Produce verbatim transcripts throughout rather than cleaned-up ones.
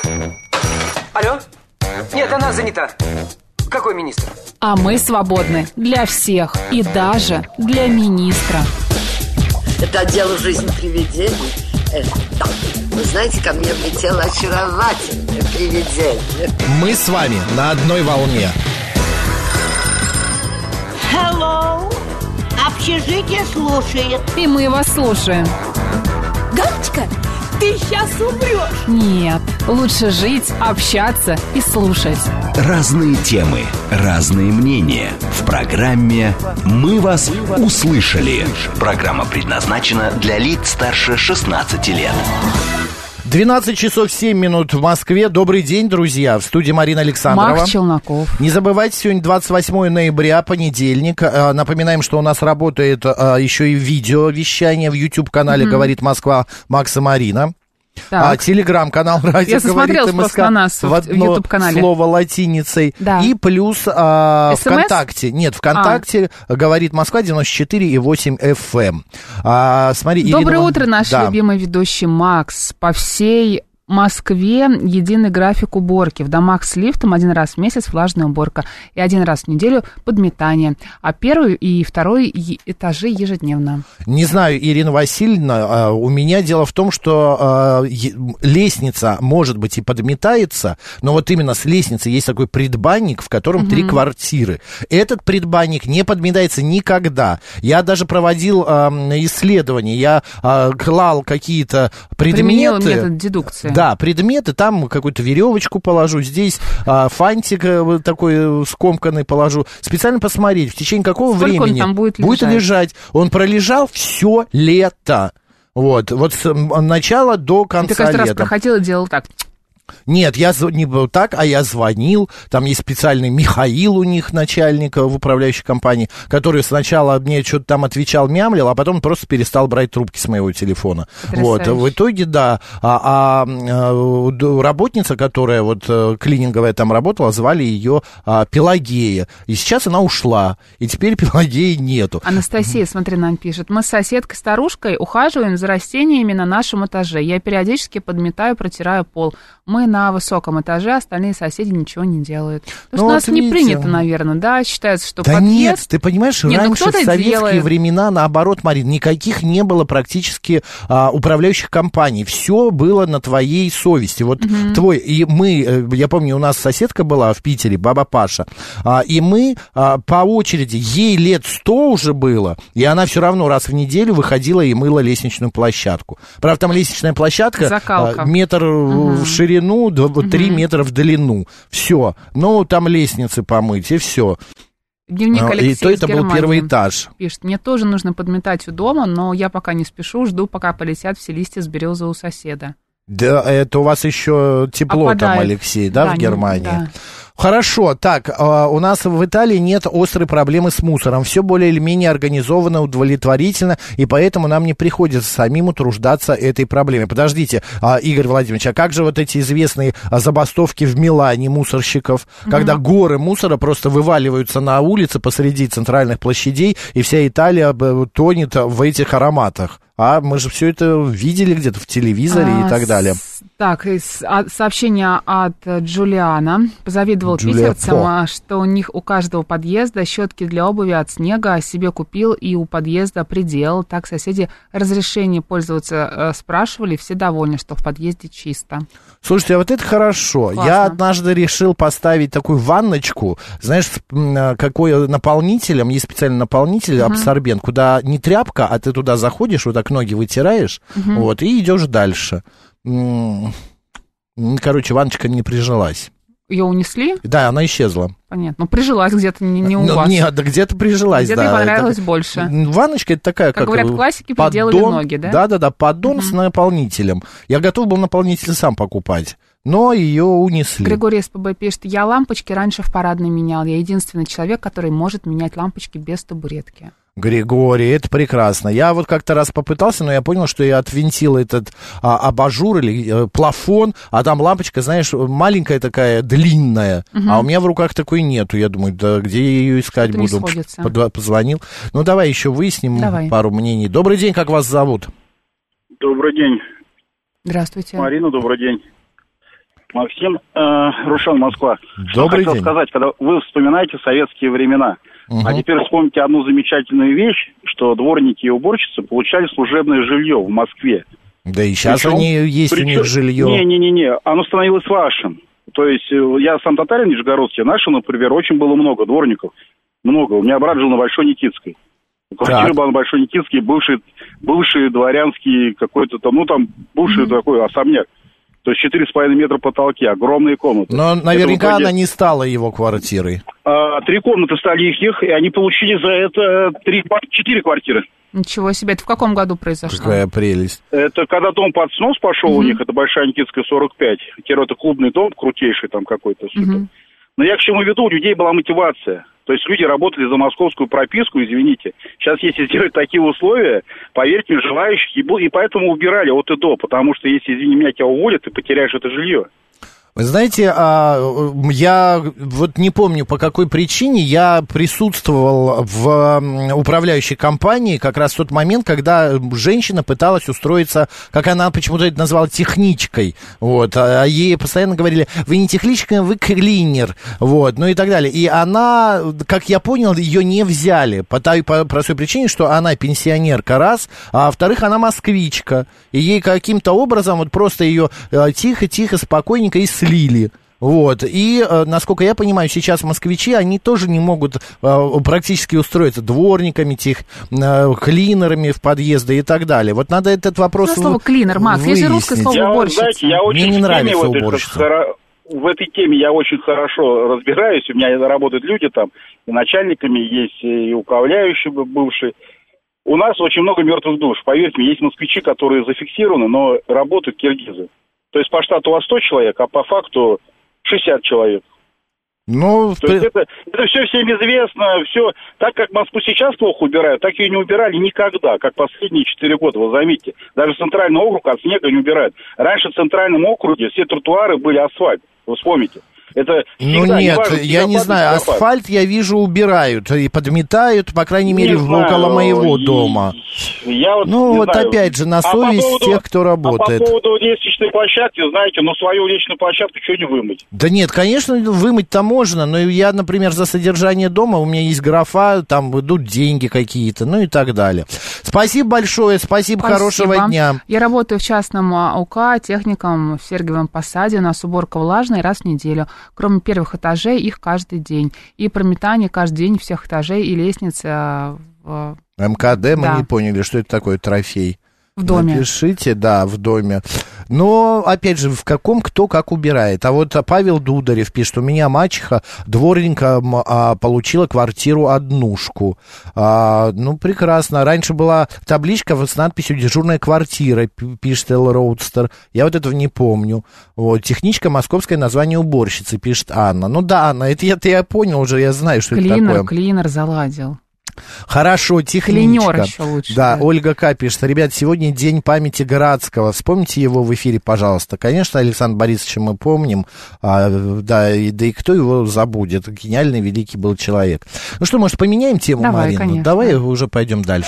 Алло? Нет, она занята. Какой министр? А мы свободны для всех и даже для министра. Это отдел жизни привидений. Э, да. Вы знаете, ко мне влетело очаровательное привидение. Мы с вами на одной волне. Hello. Общежитие слушает. И мы вас слушаем. Галочка, ты сейчас умрешь. Нет, лучше жить, общаться и слушать. Разные темы, разные мнения. В программе «Мы вас услышали». Программа предназначена для лиц старше шестнадцати лет. двенадцать часов семь минут в Москве. Добрый день, друзья. В студии Марина Александрова. Марк Челноков. Не забывайте, сегодня двадцать восьмое ноября, понедельник. Напоминаем, что у нас работает еще и видеовещание в YouTube-канале mm-hmm. «Говорит Москва» Макс и Марина. А, телеграм-канал «Радио говорит МСК» на нас в одно слово латиницей. Да. И плюс а, ВКонтакте. Нет, ВКонтакте а. «Говорит Москва» девяносто четыре и восемь эф эм. А, смотри, Доброе Ирина... утро, наш да. любимый ведущий Макс. По всей Москве единый график уборки. В домах с лифтом один раз в месяц влажная уборка и один раз в неделю подметание. А первый и второй этажи ежедневно. Не знаю, Ирина Васильевна, у меня дело в том, что лестница, может быть, и подметается, но вот именно с лестницы есть такой предбанник, в котором угу. три квартиры. Этот предбанник не подметается никогда. Я даже проводил исследования, я клал какие-то предметы. Применил метод дедукции. Да, предметы, там какую-то веревочку положу, здесь а, фантик а, такой скомканный положу. Специально посмотреть, в течение какого Сколько времени он там будет лежать? будет лежать. Он пролежал все лето. Вот, вот с начала до конца лета. Ты каждый раз проходил и делал так... Нет, я не был так, а я звонил, там есть специальный Михаил у них, начальник в управляющей компании, который сначала мне что-то там отвечал, мямлил, а потом просто перестал брать трубки с моего телефона. Вот, в итоге, да, а, а работница, которая вот клининговая там работала, звали ее а, Пелагея, и сейчас она ушла, и теперь Пелагеи нету. Анастасия, смотри, нам пишет, мы с соседкой-старушкой ухаживаем за растениями на нашем этаже, я периодически подметаю, протираю пол. Мы на высоком этаже, остальные соседи ничего не делают. Потому ну, что у нас вот не видите. Принято, наверное, да, считается, что да подъезд... нет, ты понимаешь, нет, раньше, ну, в советские делает. времена, наоборот, Марин, никаких не было практически а, управляющих компаний. Все было на твоей совести. Вот угу. твой, и мы, я помню, у нас соседка была в Питере, баба Паша, а, и мы а, по очереди, ей лет сто уже было, и она все равно раз в неделю выходила и мыла лестничную площадку. Правда, там лестничная площадка а, метр угу. в ширину, три угу. метра в длину. Все. Ну, там лестницы помыть, и все. Дневник Алексея и то это был первый этаж. Пишет, мне тоже нужно подметать у дома, но я пока не спешу, жду, пока полетят все листья с березы у соседа. Да, это у вас еще тепло Опадает. Там, Алексей, да, да в Германии? Да. Хорошо, так, у нас в Италии нет острой проблемы с мусором. Все более или менее организовано, удовлетворительно, и поэтому нам не приходится самим утруждаться этой проблемой. Подождите, Игорь Владимирович, а как же вот эти известные забастовки в Милане мусорщиков, mm-hmm. когда горы мусора просто вываливаются на улицы посреди центральных площадей, и вся Италия тонет в этих ароматах? А мы же все это видели где-то в телевизоре а, и так далее. Так, сообщение от Джулиана. Позавидовал Джулия питерцам, По. что у них у каждого подъезда щетки для обуви от снега, себе купил и у подъезда приделал. Так соседи разрешение пользоваться спрашивали, все довольны, что в подъезде чисто. Слушайте, а вот это хорошо. Классно. Я однажды решил поставить такую ванночку, знаешь, какой наполнителем, есть специальный наполнитель, uh-huh. абсорбент, куда не тряпка, а ты туда заходишь, вот так ноги вытираешь, uh-huh. вот, и идешь дальше. Короче, ванночка не прижилась. Ее унесли? Да, она исчезла. Понятно. Ну, прижилась где-то не, не у ну, вас. Нет, да где-то прижилась, где-то да. Где-то понравилось это, больше. Ванночка это такая, как... Как говорят, классики приделали ноги, да? Да-да-да, поддон uh-huh. с наполнителем. Я готов был наполнитель сам покупать, но ее унесли. Григорий СПБ пишет, я лампочки раньше в парадной менял. Я единственный человек, который может менять лампочки без табуретки. Григорий, это прекрасно. Я вот как-то раз попытался, но я понял, что я отвинтил этот а, абажур или а, плафон, а там лампочка, знаешь, маленькая такая, длинная, угу. а у меня в руках такой нету. Я думаю, да где я ее искать это буду? Под, позвонил. Ну, давай еще выясним давай. пару мнений. Добрый день, как вас зовут? Добрый день. Здравствуйте. Марина, добрый день. Максим, э, Рушан, Москва. Добрый Что хотел день. сказать, когда вы вспоминаете советские времена. Угу. А теперь вспомните одну замечательную вещь, что дворники и уборщицы получали служебное жилье в Москве. Да и сейчас причем, они есть причем, у них жилье. Не-не-не, оно становилось вашим. То есть я сам татарин нижегородский, наши, например, очень было много дворников. Много. У меня брат жил на Большой Никитской. Квартира была на Большой Никитской, бывший, бывший дворянский какой-то там, ну там, бывший mm-hmm. такой особняк. То есть четыре с половиной метра потолки, огромные комнаты. Но наверняка итоге... она не стала его квартирой. А, три комнаты стали их, и они получили за это три, четыре квартиры. Ничего себе, это в каком году произошло? Какая прелесть. Это когда дом под снос пошел mm-hmm. у них, это Большая Никитская сорок пять. Это клубный дом, крутейший там какой-то. Mm-hmm. Но я к чему веду, у людей была мотивация. То есть люди работали за московскую прописку, извините. Сейчас, если сделать такие условия, поверьте мне, желающих, и поэтому убирали от и до, потому что если, извини меня, тебя уволят, ты потеряешь это жилье. Вы знаете, я вот не помню, по какой причине я присутствовал в управляющей компании как раз в тот момент, когда женщина пыталась устроиться, как она почему-то это назвала, техничкой, вот, а ей постоянно говорили, вы не техничка, вы клинер, вот, ну и так далее. И она, как я понял, ее не взяли по той по простой причине, что она пенсионерка, раз, а во-вторых, она москвичка, и ей каким-то образом вот просто ее тихо-тихо, спокойненько и слили. Вот. И, насколько я понимаю, сейчас москвичи, они тоже не могут практически устроиться дворниками, тех, клинерами в подъезды и так далее. Вот надо этот вопрос выяснить. Что слово клинер, Макс? Есть же русское слово уборщица. Знаете, я очень Мне не нравится уборщица. В этой теме я очень хорошо разбираюсь. У меня работают люди там, и начальниками есть, и управляющие бывшие. У нас очень много мертвых душ. Поверьте мне, есть москвичи, которые зафиксированы, но работают киргизы. То есть по штату у вас сто человек, а по факту шестьдесят человек. Ну, То есть это, это все всем известно, все. Так как Москву сейчас плохо убирают, так ее не убирали никогда, как последние четыре года, вы заметите. Даже центральный округ от снега не убирают. Раньше в центральном округе все тротуары были асфальт, вы вспомните. Это ну нет, неважно, я не знаю, асфальт, я вижу, убирают и подметают, по крайней мере, не около знаю, моего и... дома. Я вот ну вот знаю. Опять же, на совесть а поводу, тех, кто работает. А по поводу лестничной площадки, знаете, ну свою лестничную площадку что не вымыть? Да нет, конечно, вымыть-то можно, но я, например, за содержание дома, у меня есть графа, там идут деньги какие-то, ну и так далее. Спасибо большое, спасибо, спасибо. Хорошего дня. Я работаю в частном АУК техником в Сергиевом Посаде, у нас уборка влажная раз в неделю. Кроме первых этажей, их каждый день. И прометание каждый день всех этажей и лестниц. В... МКД, мы да. не поняли, что это такое трофей. В доме. Напишите, да, в доме. Но, опять же, в каком кто как убирает. А вот Павел Дударев пишет, у меня мачеха дворненько а, получила квартиру-однушку. А, ну, прекрасно. Раньше была табличка с надписью «Дежурная квартира», пишет Эл Роудстер. Я вот этого не помню. Вот. Техничка, московское название уборщицы, пишет Анна. Ну да, Анна, это я, это я понял уже, я знаю, что клинер, это такое. Клинер заладил. Хорошо, техничка. Клинер еще лучше. Да, да, Ольга К. пишет, ребят, сегодня день памяти Градского. Вспомните его в эфире, пожалуйста. Конечно, Александра Борисовича мы помним, а, да, и, да и кто его забудет. Гениальный, великий был человек. Ну что, может, поменяем тему, Давай, Марина? Конечно. Давай уже пойдем дальше.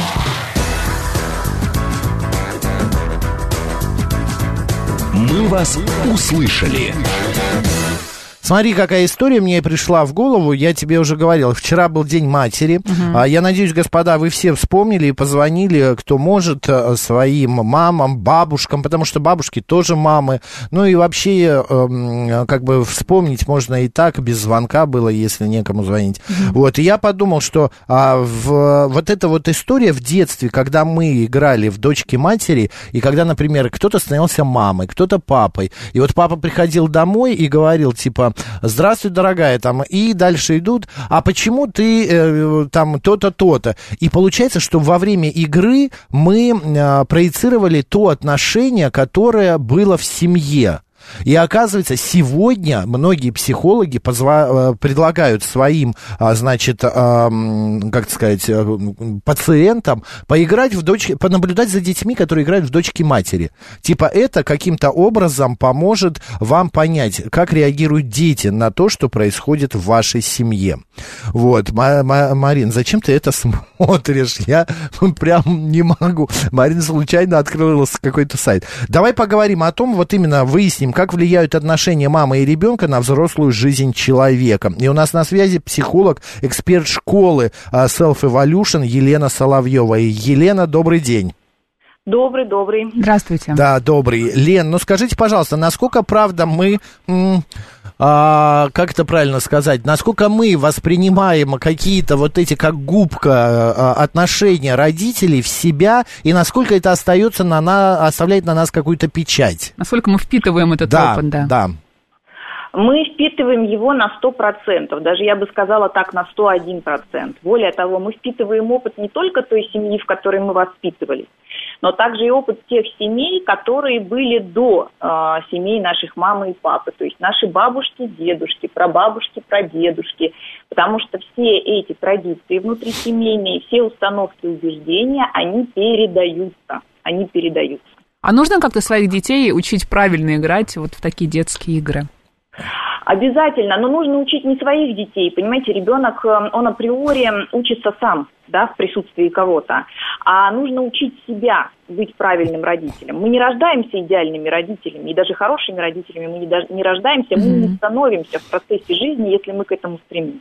Мы вас услышали. Смотри, какая история мне пришла в голову, я тебе уже говорил, вчера был День матери, uh-huh. я надеюсь, господа, вы все вспомнили и позвонили, кто может, своим мамам, бабушкам, потому что бабушки тоже мамы, ну и вообще, как бы вспомнить можно и так, без звонка было, если некому звонить. Uh-huh. Вот, и я подумал, что а, в, вот эта вот история в детстве, когда мы играли в дочки-матери, и когда, например, кто-то становился мамой, кто-то папой, и вот папа приходил домой и говорил, типа, здравствуй, дорогая, там, и дальше идут, а почему ты э, там то-то, то-то? И получается, что во время игры мы э, проецировали то отношение, которое было в семье. И оказывается, сегодня многие психологи позва- предлагают своим, значит, как сказать, пациентам поиграть в дочки, понаблюдать за детьми, которые играют в дочки-матери. Типа это каким-то образом поможет вам понять, как реагируют дети на то, что происходит в вашей семье. Вот, Марин, зачем ты это смотришь? Я прям не могу. Марина случайно открыла какой-то сайт. Давай поговорим о том, вот именно выясним, как влияют отношения мамы и ребенка на взрослую жизнь человека. И у нас на связи психолог, эксперт школы Self Evolution Елена Соловьева. Елена, добрый день. Добрый, добрый. Здравствуйте. Да, добрый. Лен, ну скажите, пожалуйста, насколько правда мы, м, а, как это правильно сказать, насколько мы воспринимаем какие-то вот эти, как губка, отношения родителей в себя, и насколько это остается на нас, оставляет на нас какую-то печать? Насколько мы впитываем этот да, опыт, да. Да, Мы впитываем его на сто процентов, даже я бы сказала так, на сто один процент. Более того, мы впитываем опыт не только той семьи, в которой мы воспитывались, но также и опыт тех семей, которые были до э, семей наших мамы и папы, то есть наши бабушки, дедушки, прабабушки, прадедушки, потому что все эти традиции внутрисемейные, все установки, убеждения, они передаются, они передаются. А нужно как-то своих детей учить правильно играть вот в такие детские игры? Обязательно, но нужно учить не своих детей, понимаете, ребенок, он априори учится сам, да, в присутствии кого-то, а нужно учить себя быть правильным родителем. Мы не рождаемся идеальными родителями, и даже хорошими родителями мы не, не рождаемся, мы не становимся в процессе жизни, если мы к этому стремимся.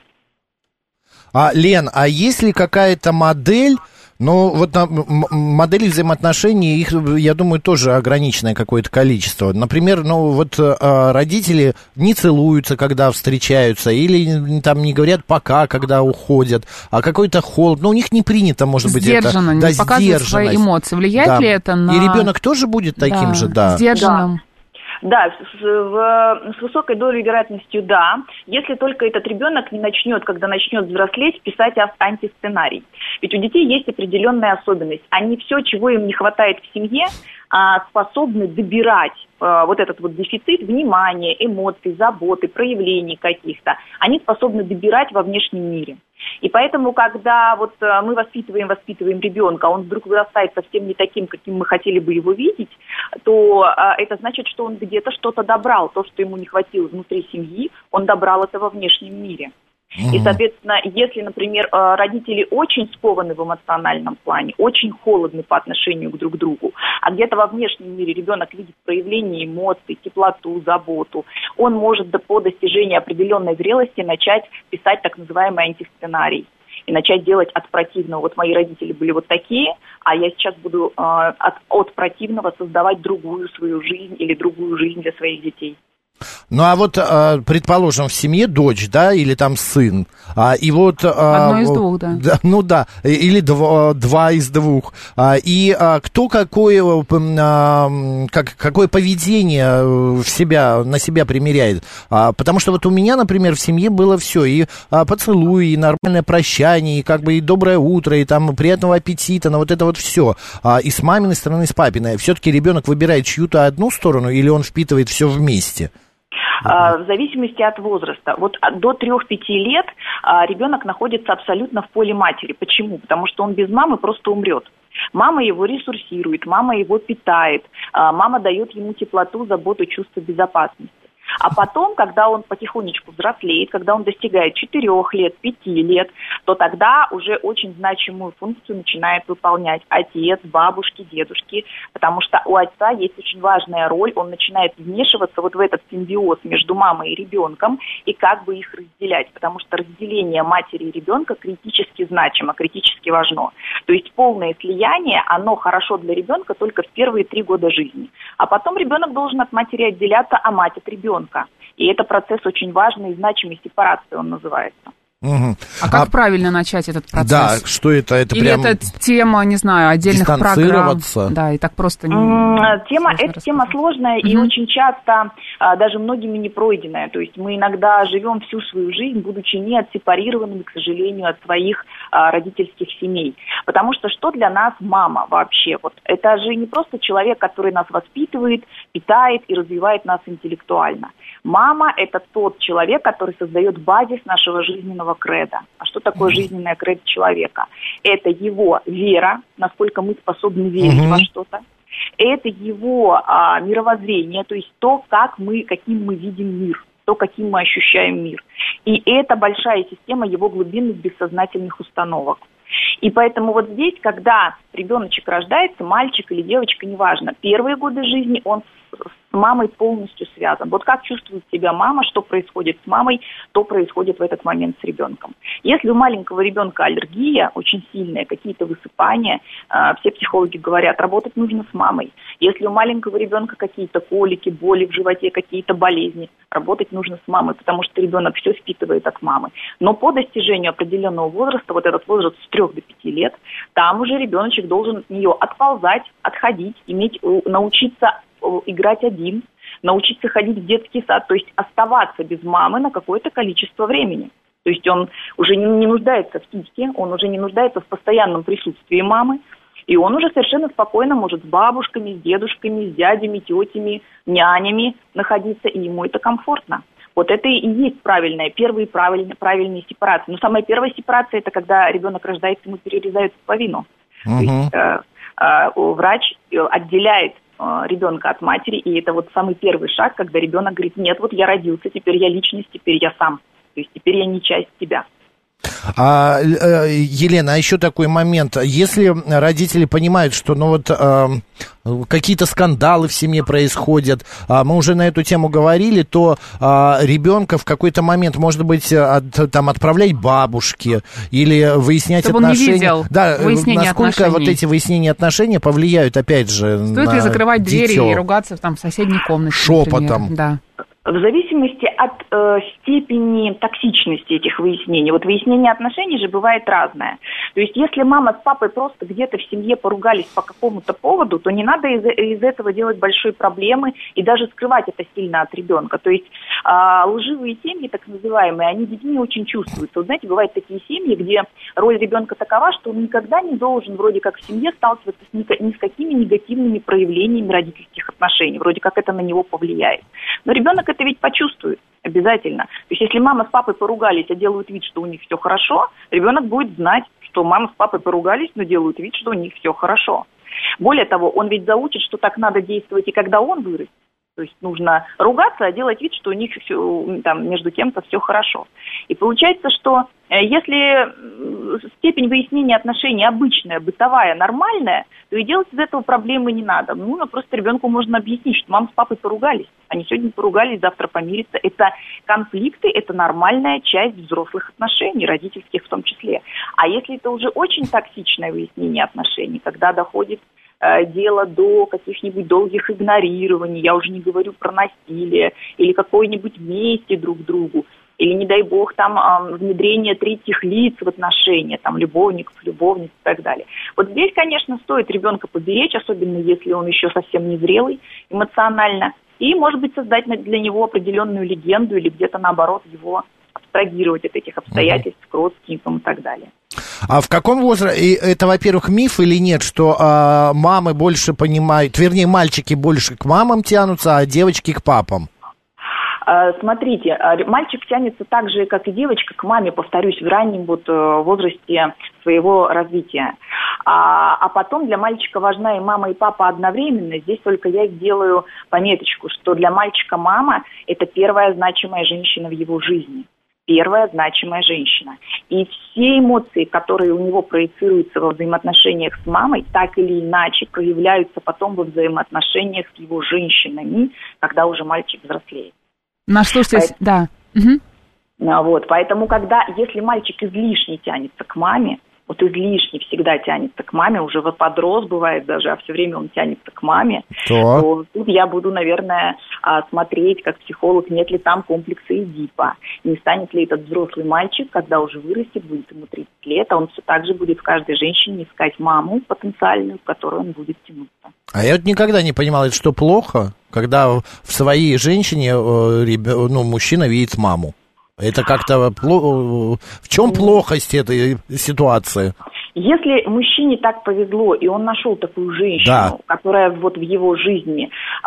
А, Лен, а есть ли какая-то модель? Ну, вот на, модели взаимоотношений, их, я думаю, тоже ограниченное какое-то количество. Например, ну, вот э, родители не целуются, когда встречаются, или там не говорят «пока», когда уходят, а какой-то холод. Ну, у них не принято, может быть, это. Сдержанно, Да, не показывать свои эмоции. Влияет да. ли это на... И ребенок тоже будет таким да, же, да? Сдержанным. Да. Да, с, в, с высокой долей вероятностью да, если только этот ребенок не начнет, когда начнет взрослеть, писать антисценарий. Ведь у детей есть определенная особенность. Они все, чего им не хватает в семье, способны добирать вот этот вот дефицит внимания, эмоций, заботы, проявлений каких-то. Они способны добирать во внешнем мире. И поэтому, когда вот мы воспитываем, воспитываем ребенка, он вдруг вырастает совсем не таким, каким мы хотели бы его видеть, то это значит, что он где-то что-то добрал. То, что ему не хватило внутри семьи, он добрал это во внешнем мире. И, соответственно, если, например, родители очень скованы в эмоциональном плане, очень холодны по отношению к друг другу, а где-то во внешнем мире ребенок видит проявление эмоций, теплоту, заботу, он может по достижении определенной зрелости начать писать так называемый антисценарий и начать делать от противного. Вот мои родители были вот такие, а я сейчас буду э, от, от противного создавать другую свою жизнь или другую жизнь для своих детей. Ну, а вот, предположим, в семье дочь, да, или там сын, и вот... Одно из двух, да. да ну, да, или два, два из двух. И кто какое, как, какое поведение в себя, на себя примеряет. Потому что вот у меня, например, в семье было все, и поцелуи, и нормальное прощание, и как бы и доброе утро, и там приятного аппетита, но вот это вот все. И с маминой стороны, и с папиной. Все-таки ребенок выбирает чью-то одну сторону, или он впитывает все вместе? В зависимости от возраста. Вот до трех-пяти лет ребенок находится абсолютно в поле матери. Почему? Потому что он без мамы просто умрет. Мама его ресурсирует, мама его питает, мама дает ему теплоту, заботу, чувство безопасности. А потом, когда он потихонечку взрослеет, когда он достигает четырех лет, пяти лет, то тогда уже очень значимую функцию начинает выполнять отец, бабушки, дедушки, потому что у отца есть очень важная роль, он начинает вмешиваться вот в этот симбиоз между мамой и ребенком и как бы их разделять, потому что разделение матери и ребенка критически значимо, критически важно. То есть полное слияние, оно хорошо для ребенка только в первые три года жизни. А потом ребенок должен от матери отделяться, а мать от ребенка. И это процесс очень важный и значимый, сепарации он называется. Угу. А как а, правильно начать этот процесс? Да, что это? это Или прям... это тема, не знаю, отдельных программ? Да, и так просто не... Тема, эта тема сложная угу. и очень часто а, даже многими не пройденная. То есть мы иногда живем всю свою жизнь, будучи не отсепарированными, к сожалению, от своих а, родительских семей. Потому что что для нас мама вообще? Вот это же не просто человек, который нас воспитывает, питает и развивает нас интеллектуально. Мама – это тот человек, который создает базис нашего жизненного кредо. А что такое жизненное кредо человека? Это его вера, насколько мы способны верить mm-hmm. во что-то. Это его а, мировоззрение, то есть то, как мы, каким мы видим мир, то, каким мы ощущаем мир. И это большая система его глубинных бессознательных установок. И поэтому вот здесь, когда ребеночек рождается, мальчик или девочка, неважно, первые годы жизни он с мамой полностью связан. Вот как чувствует себя мама, что происходит с мамой, то происходит в этот момент с ребенком. Если у маленького ребенка аллергия очень сильная, какие-то высыпания, все психологи говорят, работать нужно с мамой. Если у маленького ребенка какие-то колики, боли в животе, какие-то болезни, работать нужно с мамой, потому что ребенок все впитывает от мамы. Но по достижению определенного возраста, вот этот возраст с трёх до пяти лет, там уже ребеночек должен от нее отползать, отходить, иметь, научиться играть один, научиться ходить в детский сад, то есть оставаться без мамы на какое-то количество времени. То есть он уже не, не нуждается в киске, он уже не нуждается в постоянном присутствии мамы, и он уже совершенно спокойно может с бабушками, с дедушками, с дядями, тетями, нянями находиться, и ему это комфортно. Вот это и есть правильная, первые правильные, правильные сепарации. Но самая первая сепарация – это когда ребенок рождается, ему перерезают пуповину. Uh-huh. То есть э, э, врач отделяет э, ребенка от матери, и это вот самый первый шаг, когда ребенок говорит, нет, вот я родился, теперь я личность, теперь я сам. То есть теперь я не часть тебя. А, Елена, а еще такой момент. Если родители понимают, что ну вот э, какие-то скандалы в семье происходят, а мы уже на эту тему говорили, то э, ребенка в какой-то момент, может быть, от, там, отправлять бабушке или выяснять чтобы отношения. Он не видел да, выяснение насколько отношений. Вот эти выяснения отношений повлияют, опять же, Стоит на ли закрывать двери дитё. и ругаться там, в соседней комнате, шепотом. Например. Да. В зависимости от э, степени токсичности этих выяснений. Вот выяснение отношений же бывает разное. То есть если мама с папой просто где-то в семье поругались по какому-то поводу, то не надо из, из этого делать большой проблемы и даже скрывать это сильно от ребенка. То есть э, лживые семьи, так называемые, они детьми очень чувствуются. Вот знаете, бывают такие семьи, где роль ребенка такова, что он никогда не должен вроде как в семье сталкиваться с ни, ни с какими негативными проявлениями родительских отношений. Вроде как это на него повлияет. Но ребенок это ведь почувствует обязательно. То есть если мама с папой поругались, а делают вид, что у них все хорошо, ребенок будет знать, что мама с папой поругались, но делают вид, что у них все хорошо. Более того, он ведь заучит, что так надо действовать и когда он вырастет. То есть нужно ругаться, а делать вид, что у них все, там, между кем-то все хорошо. И получается, что если степень выяснения отношений обычная, бытовая, нормальная, то и делать из этого проблемы не надо. Ну, ну просто ребенку можно объяснить, что мама с папой поругались. Они сегодня поругались, завтра помирятся. Это конфликты, это нормальная часть взрослых отношений, родительских в том числе. А если это уже очень токсичное выяснение отношений, когда доходит дело до каких-нибудь долгих игнорирований, я уже не говорю про насилие, или какой-нибудь мести друг к другу, или, не дай бог, там внедрение третьих лиц в отношения, там, любовников, любовниц и так далее. Вот здесь, конечно, стоит ребенка поберечь, особенно если он еще совсем незрелый эмоционально, и, может быть, создать для него определенную легенду или где-то, наоборот, его абстрагировать от этих обстоятельств к родственникам и так далее. А в каком возрасте, это, во-первых, миф или нет, что а, мамы больше понимают, вернее, мальчики больше к мамам тянутся, а девочки к папам? Смотрите, мальчик тянется так же, как и девочка, к маме, повторюсь, в раннем вот возрасте своего развития. А, а потом для мальчика важна и мама, и папа одновременно. Здесь только я делаю пометочку, что для мальчика мама – это первая значимая женщина в его жизни. Первая значимая женщина. И все эмоции, которые у него проецируются во взаимоотношениях с мамой, так или иначе проявляются потом во взаимоотношениях с его женщинами, когда уже мальчик взрослеет. Наш слушатель, Поэтому, да. Угу. Вот, поэтому, когда, если мальчик излишне тянется к маме, вот излишне всегда тянется к маме, уже вот подрос бывает даже, а все время он тянется к маме, то, то тут я буду, наверное, смотреть, как психолог, нет ли там комплекса Эдипа, не станет ли этот взрослый мальчик, когда уже вырастет, будет ему тридцать лет, а он все так же будет в каждой женщине искать маму потенциальную, к которой он будет тянуться. А я вот никогда не понимал, это что плохо, когда в своей женщине ну, мужчина видит маму? Это как-то... В чем плохость этой ситуации? Если мужчине так повезло, и он нашел такую женщину, да, которая вот в его жизни,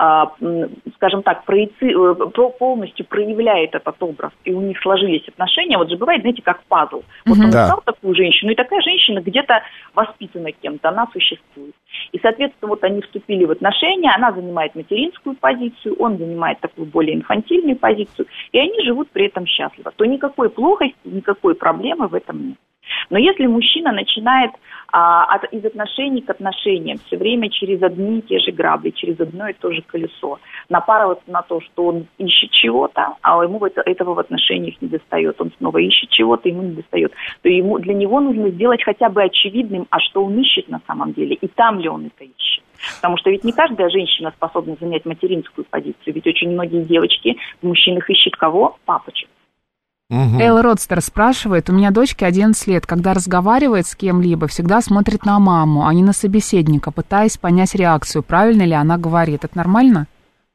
скажем так, проеци... полностью проявляет этот образ, и у них сложились отношения, вот же бывает, знаете, как пазл. Вот он да. искал такую женщину, и такая женщина где-то воспитана кем-то, она существует. И, соответственно, вот они вступили в отношения, она занимает материнскую позицию, он занимает такую более инфантильную позицию, и они живут при этом счастливо. То никакой плохости, никакой проблемы в этом нет. Но если мужчина начинает а, от, из отношений к отношениям все время через одни и те же грабли, через одно и то же колесо, напарываться на то, что он ищет чего-то, а ему это, этого в отношениях не достает, он снова ищет чего-то, ему не достает, то ему, для него нужно сделать хотя бы очевидным, а что он ищет на самом деле, и там ли он это ищет. Потому что ведь не каждая женщина способна занять материнскую позицию, ведь очень многие девочки в мужчинах ищут кого? Папочек. Угу. Эл Родстер спрашивает, у меня дочке одиннадцать лет, когда разговаривает с кем-либо, всегда смотрит на маму, а не на собеседника, пытаясь понять реакцию, правильно ли она говорит. Это нормально?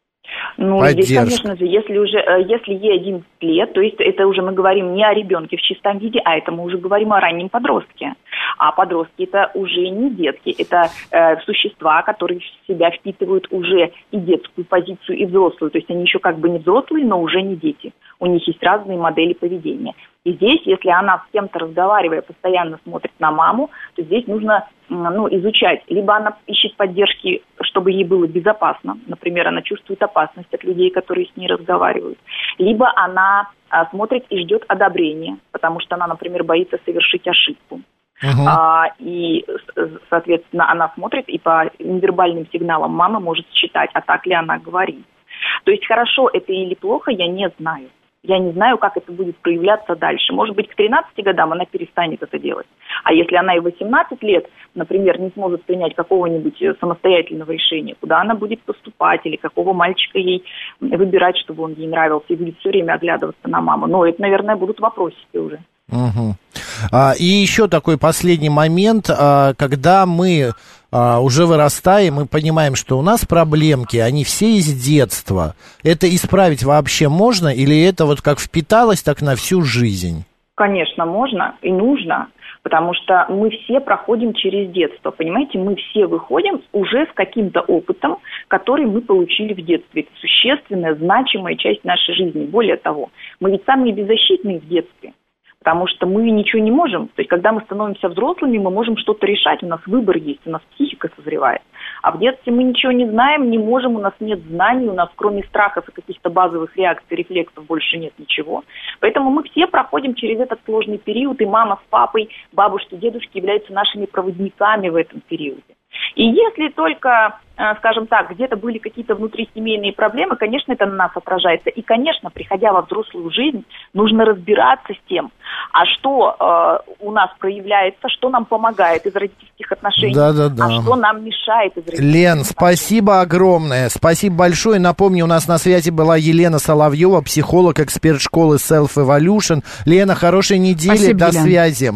Ну, Поддержка. Здесь, конечно же, если уже, если ей одиннадцать лет, то есть это уже мы говорим не о ребенке в чистом виде, а это мы уже говорим о раннем подростке. А подростки это уже не детки, это э, существа, которые в себя впитывают уже и детскую позицию, и взрослую. То есть они еще как бы не взрослые, но уже не дети. У них есть разные модели поведения. И здесь, если она с кем-то разговаривая, постоянно смотрит на маму, то здесь нужно ну, изучать. Либо она ищет поддержки, чтобы ей было безопасно. Например, она чувствует опасность от людей, которые с ней разговаривают. Либо она а, смотрит и ждет одобрения, потому что она, например, боится совершить ошибку. Uh-huh. А, и, соответственно, она смотрит и по невербальным сигналам мамы может считать, а так ли она говорит. То есть хорошо это или плохо, я не знаю. Я не знаю, как это будет проявляться дальше. Может быть, к тринадцати годам она перестанет это делать. А если она и в восемнадцать лет, например, не сможет принять какого-нибудь самостоятельного решения, куда она будет поступать, или какого мальчика ей выбирать, чтобы он ей нравился, и будет все время оглядываться на маму. Но это, наверное, будут вопросики уже. Угу. А, и еще такой последний момент, а, когда мы а, уже вырастаем, мы понимаем, что у нас проблемки, они все из детства. Это исправить вообще можно, или это вот как впиталось, так на всю жизнь? Конечно, можно и нужно, потому что мы все проходим через детство, понимаете, мы все выходим уже с каким-то опытом, который мы получили в детстве. Это существенная, значимая часть нашей жизни. Более того, мы ведь самые беззащитные в детстве. Потому что мы ничего не можем. То есть, когда мы становимся взрослыми, мы можем что-то решать. У нас выбор есть, у нас психика созревает. А в детстве мы ничего не знаем, не можем, у нас нет знаний, у нас кроме страхов и каких-то базовых реакций, рефлексов больше нет ничего. Поэтому мы все проходим через этот сложный период, и мама с папой, бабушки, дедушки являются нашими проводниками в этом периоде. И если только, скажем так, где-то были какие-то внутрисемейные проблемы, конечно, это на нас отражается. И, конечно, приходя во взрослую жизнь, нужно разбираться с тем, а что э, у нас проявляется, что нам помогает из родительских отношений, да, да, да. а что нам мешает из родительских Лен, отношений. Спасибо огромное. Спасибо большое. Напомню, у нас на связи была Елена Соловьева, психолог, эксперт школы Self Evolution. Лена, хорошей недели. Спасибо, До Елена. связи.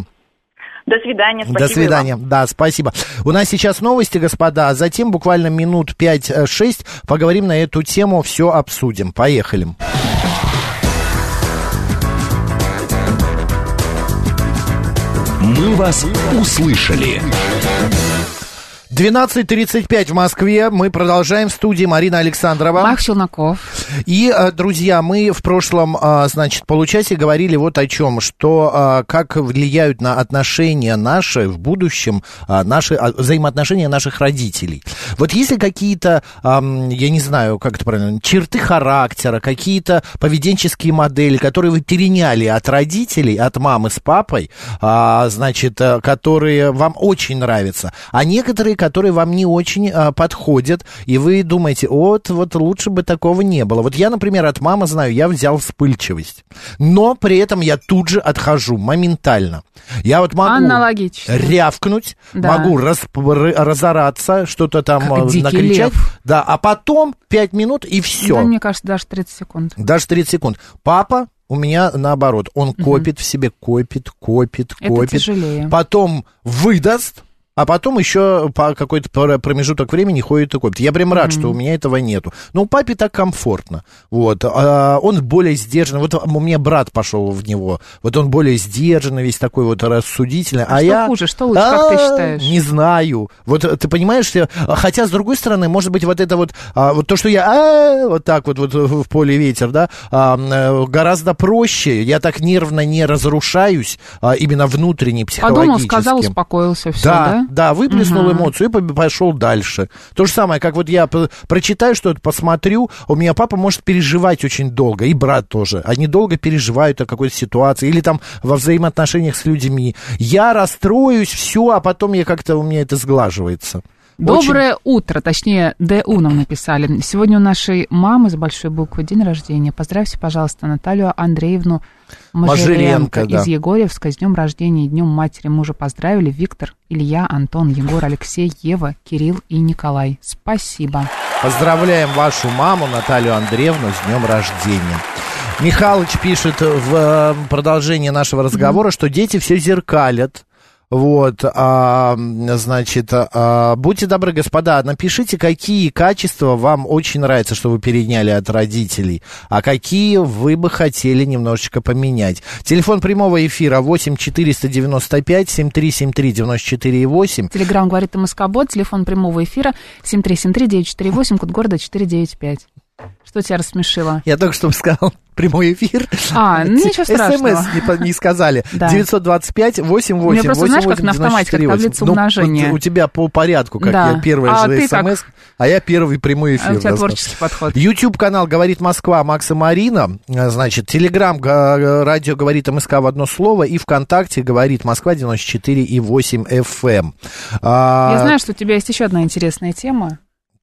До свидания. Спасибо. До свидания. Вам. Да, спасибо. У нас сейчас новости, господа, а затем буквально минут пять-шесть поговорим на эту тему, все обсудим. Поехали. Мы вас услышали. двенадцать тридцать пять в Москве. Мы продолжаем. В студии Марина Александрова. Марк Челноков. И, друзья, мы в прошлом, значит, получасе говорили вот о чем, что как влияют на отношения наши в будущем, наши взаимоотношения наших родителей. Вот есть ли какие-то, я не знаю, как это правильно, черты характера, какие-то поведенческие модели, которые вы переняли от родителей, от мамы с папой, значит, которые вам очень нравятся, а некоторые, которые вам не очень а, подходят, и вы думаете, вот, вот лучше бы такого не было. Вот я, например, от мамы знаю, я взял вспыльчивость, но при этом я тут же отхожу, моментально. Я вот могу рявкнуть, да. могу рас, разораться, что-то там накричать, да, а потом пять минут и все. Да, мне кажется, даже тридцать секунд. Даже тридцать секунд. Папа у меня наоборот, он угу. копит в себе, копит, копит, Это копит. Тяжелее. Потом выдаст. А потом еще по какой-то промежуток времени ходит и копит. Я прям рад, mm-hmm. что у меня этого нету. Но у папе так комфортно. Вот. А он более сдержанный. Вот у меня брат пошел в него. Вот он более сдержанный, весь такой вот рассудительный. А, а что я... хуже? Что лучше, как ты считаешь? Не знаю. Вот ты понимаешь, хотя, с другой стороны, может быть, вот это вот, вот то, что я вот так вот, вот в поле ветер, да, гораздо проще. Я так нервно не разрушаюсь, именно внутренне, психологически. Подумал, сказал, успокоился, все, да? Да, выплеснул угу. эмоцию и пошел дальше. То же самое, как вот я прочитаю что-то, посмотрю, у меня папа может переживать очень долго, и брат тоже. Они долго переживают о какой-то ситуации, или там во взаимоотношениях с людьми. Я расстроюсь, все, а потом я как-то у меня это сглаживается. Доброе Очень... утро, точнее, ДУ нам написали. Сегодня у нашей мамы с большой буквы день рождения. Поздравьте, пожалуйста, Наталью Андреевну Мажеренко, Мажеренко да. из Егорьевска с днем рождения и днем матери мужа. Поздравили Виктор, Илья, Антон, Егор, Алексей, Ева, Кирилл и Николай. Спасибо. Поздравляем вашу маму Наталью Андреевну с днем рождения. Михалыч пишет в продолжении нашего разговора, mm-hmm. что дети все зеркалят. Вот, а, значит, а, будьте добры, господа, напишите, какие качества вам очень нравятся, что вы переняли от родителей, а какие вы бы хотели немножечко поменять. Телефон прямого эфира восемь четыреста девяносто пять семь три семь три девяносто четыре восемь. Телеграм говорит МСК-бот, телефон прямого эфира семь три семь три девять четыре восемь, код города четыреста девяносто пять. Что тебя рассмешило? Я только что сказал прямой эфир. А, ну ничего страшного. СМС не, не сказали. Да. девятьсот двадцать пять восемьдесят восемь. У меня просто, знаешь, как на автомате, как таблица умножения. Ну, у тебя по порядку, как да. я первый а же СМС, как... а я первый прямой эфир. А у тебя творческий подход. YouTube-канал «Говорит Москва», Макс и Марина. Значит, Телеграм, радио «Говорит МСК» в одно слово. И ВКонтакте «Говорит Москва» девяносто четыре и восемь эф эм. А... Я знаю, что у тебя есть еще одна интересная тема.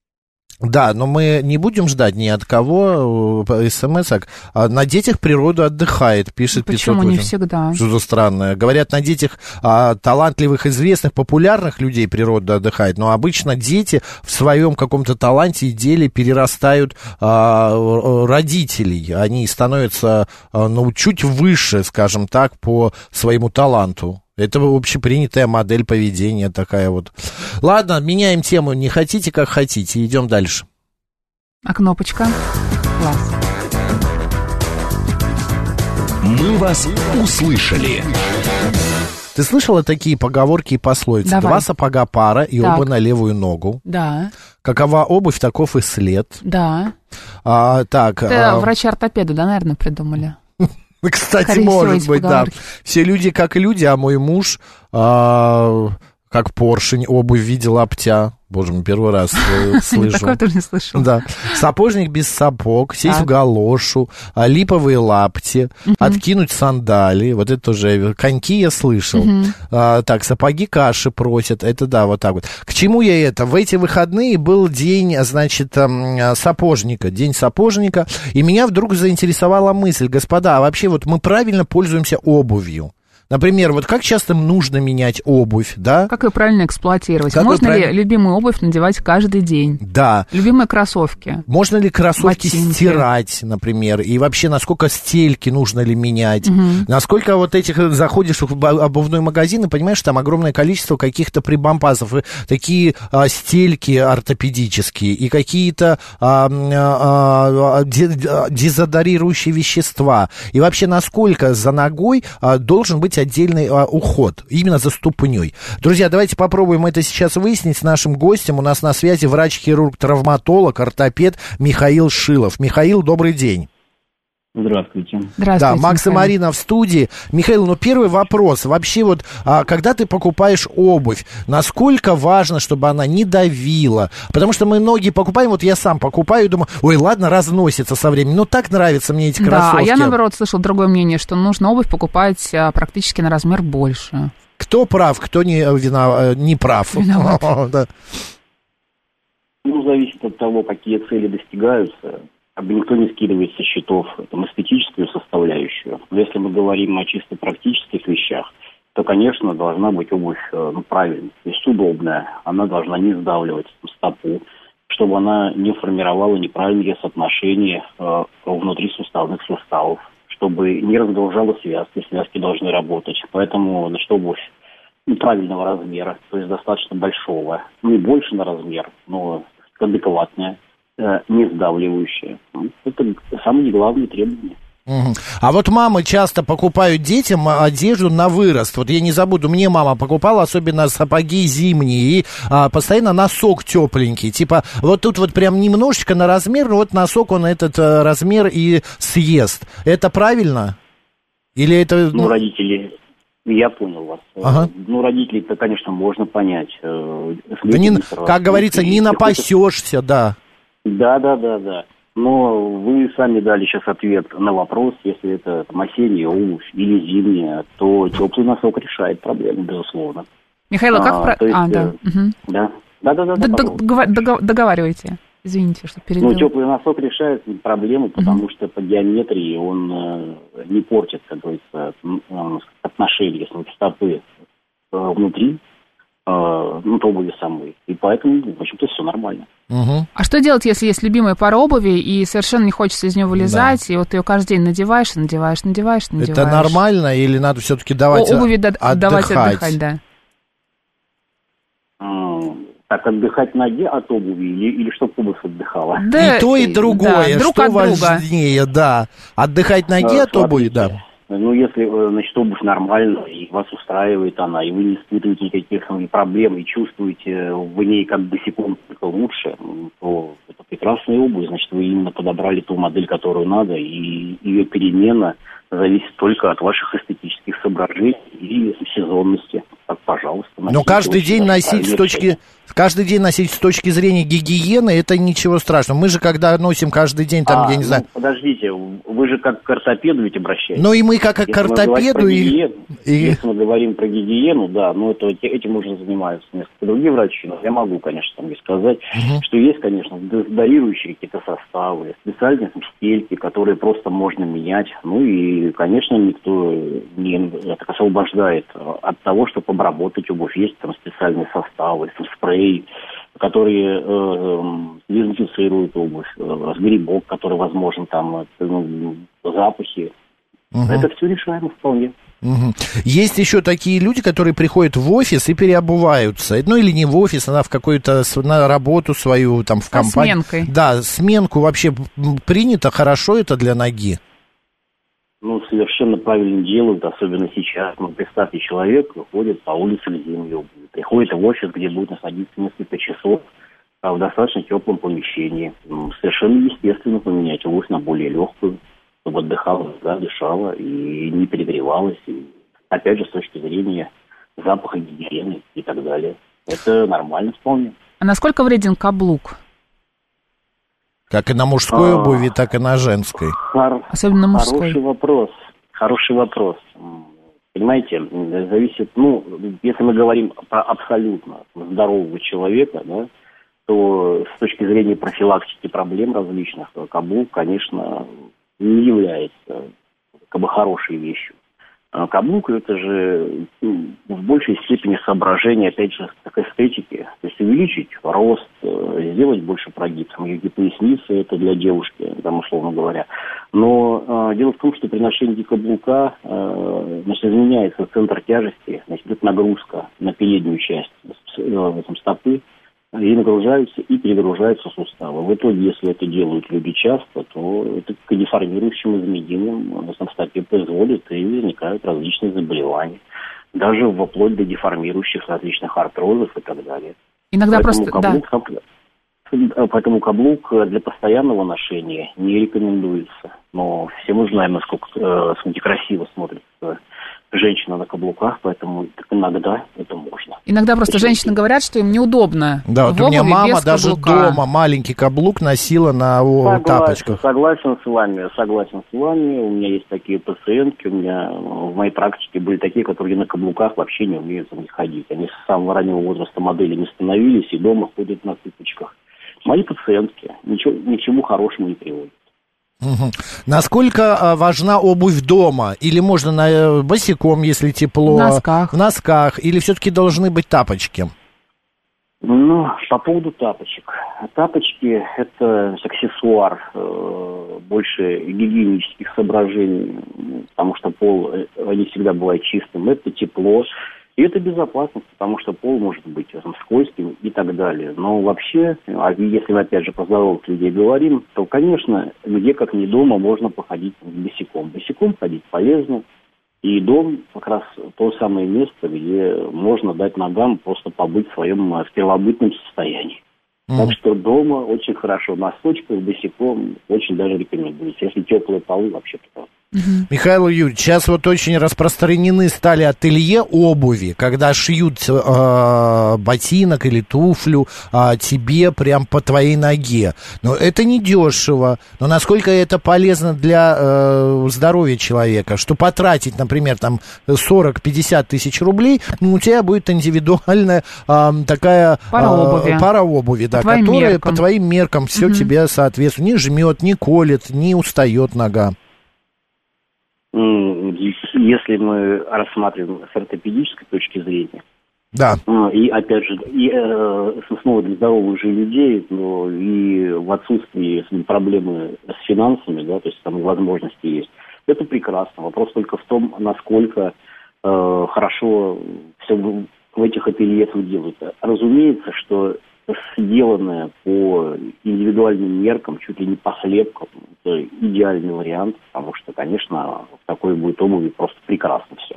Да, но мы не будем ждать ни от кого смс-ок. На детях природа отдыхает, пишет пятьсот. Почему не всегда? Что-то странное. Говорят, на детях а, талантливых, известных, популярных людей природа отдыхает, но обычно дети в своем каком-то таланте и деле перерастают а, родителей. Они становятся а, ну, чуть выше, скажем так, по своему таланту. Это общепринятая модель поведения такая вот. Ладно, меняем тему. Не хотите, как хотите. Идем дальше. А кнопочка? Класс. Мы вас услышали. Ты слышала такие поговорки и пословицы? Давай. Два сапога пара и так. оба на левую ногу. Да. Какова обувь, таков и след. Да. А, так. Это а... врачи-ортопеды, да, наверное, придумали? Кстати, Скорее может всего, быть, да. Все люди как люди, а мой муж а, как поршень, обувь в виде лаптя. Боже мой, первый раз слышу. Такое тоже не слышал. Да. Сапожник без сапог, сесть в галошу, липовые лапти, откинуть сандали. Вот это тоже. Коньки я слышал. А, так, сапоги каши просят. Это да, вот так вот. К чему я это? В эти выходные был день, значит, сапожника. День сапожника. И меня вдруг заинтересовала мысль. Господа, а вообще вот мы правильно пользуемся обувью? Например, вот как часто нужно менять обувь, да? Как ее правильно эксплуатировать? Как Можно правильно... ли любимую обувь надевать каждый день? Да. Любимые кроссовки? Можно ли кроссовки ботинки. стирать, например? И вообще, насколько стельки нужно ли менять? Угу. Насколько вот этих... Заходишь в обувной магазин и понимаешь, там огромное количество каких-то прибамбасов. И такие а, стельки ортопедические и какие-то а, а, а, дезодорирующие вещества. И вообще, насколько за ногой а, должен быть отдельный а, уход, именно за ступней. Друзья, давайте попробуем это сейчас выяснить с нашим гостем. У нас на связи врач-хирург, травматолог, ортопед Михаил Шилов. Михаил, добрый день. Здравствуйте. Здравствуйте. Да, Макс и Марина в студии. Михаил, ну первый вопрос. Вообще вот, а, когда ты покупаешь обувь, насколько важно, чтобы она не давила? Потому что мы многие покупаем, вот я сам покупаю и думаю, ой, ладно, разносится со временем. Ну так нравятся мне эти кроссовки. Да, а я, наоборот, слышал другое мнение, что нужно обувь покупать а, практически на размер больше. Кто прав, кто не, винов... не прав? Виноват. Да. Ну, зависит от того, какие цели достигаются. Как бы никто не скидывает со счетов там, эстетическую составляющую. Но если мы говорим о чисто практических вещах, то, конечно, должна быть обувь ну, правильная, то есть удобная. Она должна не сдавливать стопу, чтобы она не формировала неправильные соотношения э, внутри суставных суставов, чтобы не разгружала связки, связки должны работать. Поэтому, значит, обувь правильного размера, то есть достаточно большого, не больше на размер, но адекватная, не сдавливающая. Это самые главные требования. Угу. А вот мамы часто покупают детям одежду на вырост. Вот я не забуду, мне мама покупала, особенно сапоги зимние, и а, постоянно носок тепленький. Типа, вот тут вот прям немножечко на размер, но вот носок он этот а, размер и съест. Это правильно? Или это... Ну, родители... Я понял вас. Ага. Ну, родителей-то, конечно, можно понять. Да не, как говорится, не напасешься, да. Да, да, да, да. Но вы сами дали сейчас ответ на вопрос, если это там, осенняя обувь или зимняя, то теплый носок решает проблему, безусловно. Михаил, а как... А, про... есть, а да. Да, да, да, да. да Договор... Договаривайте. Извините, что перебил. Ну, теплый носок решает проблему, потому uh-huh. что по геометрии он э, не портит, как говорится, отношения, если стопы э, внутри, э, ну, обуви самой. И поэтому, в общем-то, все нормально. Uh-huh. А что делать, если есть любимая пара обуви, и совершенно не хочется из нее вылезать, да. и вот ее каждый день надеваешь, надеваешь, надеваешь, надеваешь? Это нормально или надо все-таки давать О, обуви отдыхать? давать отдыхать, да. Так, отдыхать ноге от обуви или, или чтобы обувь отдыхала? Да, и то, и другое. Да, друг что от важнее, друга. Да. Отдыхать ноге а, от обуви, да. Ну, если, значит, обувь нормальная, и вас устраивает она, и вы не испытываете никаких проблем, и чувствуете в ней как босиком только лучше, то это прекрасная обувь, значит, вы именно подобрали ту модель, которую надо, и ее перемена зависит только от ваших эстетических соображений и сезонности. Так, пожалуйста. Но каждый день носить с точки... Каждый день носить с точки зрения гигиены, это ничего страшного. Мы же, когда носим каждый день, там, а, я не ну, знаю... подождите, вы же как к ортопеду ведь обращаетесь. Ну, и мы как к ортопеду... И... Гигиену, и... Если мы говорим про гигиену, да, ну, это, этим уже занимаются несколько другие врачи, но я могу, конечно, там и сказать, угу. что есть, конечно, дезодорирующие какие-то составы, специальные стельки, которые просто можно менять. Ну, и, конечно, никто не так освобождает от того, чтобы обработать обувь. Есть там специальные составы, там спреи, которые э, дезинфицируют обувь, э, грибок, который, возможно, там ну, запахи. Угу. Это все решаемо вполне. Угу. Есть еще такие люди, которые приходят в офис и переобуваются. Ну, или не в офис, а в какую-то на работу свою, там, в компанию. Со сменкой. Да, сменку вообще принято, хорошо это для ноги? Ну, совершенно правильно делают, особенно сейчас. Ну, представьте, человек ходит по улице в зимней обуви, приходит в офис, где будет находиться несколько часов в достаточно теплом помещении. Ну, совершенно естественно поменять обувь на более легкую, чтобы отдыхала, да, дышала и не перегревалась. И, опять же, с точки зрения запаха, гигиены и так далее. Это нормально вполне. А насколько вреден каблук? Как и на мужской а, обуви, так и на женской. Хор- Особенно мужской. Хороший вопрос. Хороший вопрос. Понимаете, зависит, ну, если мы говорим про абсолютно здорового человека, да, то с точки зрения профилактики проблем различных, каблук, конечно, не является как бы хорошей вещью. Каблук – это же ну, в большей степени соображение, опять же, к эстетике. То есть увеличить рост, сделать больше прогиб. Юги поясницы – это для девушки, там, условно говоря. Но э, дело в том, что при ношении каблука э, значит, изменяется центр тяжести, значит, идет нагрузка на переднюю часть э, стопы, и нагружаются, и перегружаются суставы. В итоге, если это делают люди часто, то это к деформирующим изменениям на стопе производит, и возникают различные заболевания. Даже вплоть до деформирующих различных артрозов и так далее. Иногда поэтому просто, каблук, да. Поэтому каблук для постоянного ношения не рекомендуется. Но все мы знаем, насколько, э, насколько красиво смотрится женщина на каблуках, поэтому иногда это можно. Иногда просто Почему? женщины говорят, что им неудобно. Да, вот у меня мама даже каблука. дома маленький каблук носила на согласен, тапочках. Согласен с вами, согласен с вами. У меня есть такие пациентки, у меня в моей практике были такие, которые на каблуках вообще не умеют ходить. Они с самого раннего возраста моделями становились и дома ходят на цыпочках. Мои пациентки ничего, ни к чему хорошему не приводят. Угу. Насколько а, важна обувь дома? Или можно на, босиком, если тепло? В носках. В носках. Или все-таки должны быть тапочки? Ну, по поводу тапочек. Тапочки – это аксессуар э, больше гигиенических соображений, потому что пол не всегда бывает чистым. Это тепло. И это безопасность, потому что пол может быть там, скользким и так далее. Но вообще, а если мы опять же про здоровых людей говорим, то, конечно, где как не дома можно походить босиком. Босиком ходить полезно. И дом как раз то самое место, где можно дать ногам просто побыть в своем в первобытном состоянии. Mm. Так что дома очень хорошо. Носочках, босиком очень даже рекомендуется. Если теплые полы, вообще-то Угу. Михаил Юрьевич, сейчас вот очень распространены стали ателье обуви, когда шьют э, ботинок или туфлю э, тебе прям по твоей ноге. Но это не дешево. Но насколько это полезно для э, здоровья человека, что потратить, например, там сорок-пятьдесят тысяч рублей, ну, у тебя будет индивидуальная э, такая пара э, обуви, пара обуви да, по которая меркам. по твоим меркам все угу. тебе соответствует. Не жмет, не колет, не устает нога. Если мы рассматриваем с ортопедической точки зрения, да. И опять же, и, э, снова для здоровых же людей, но и в отсутствии проблемы с финансами, да, то есть там возможности есть, это прекрасно. Вопрос только в том, насколько э, хорошо все в этих ателье делается. Разумеется, что сделанное по индивидуальным меркам, чуть ли не по слепкам, это идеальный вариант, потому что, конечно, в такой будет обуви просто прекрасно все.